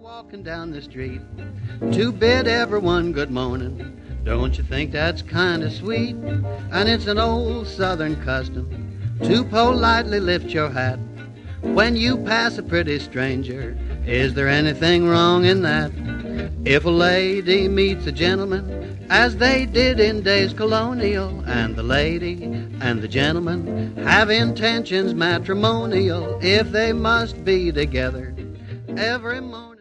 Walking down the street to bid everyone good morning. Don't you think that's kind of sweet? And it's an old southern custom to politely lift your hat when you pass a pretty stranger. Is there anything wrong in that? If a lady meets a gentleman, as they did in days colonial, and the lady and the gentleman have intentions matrimonial, if they must be together every morning.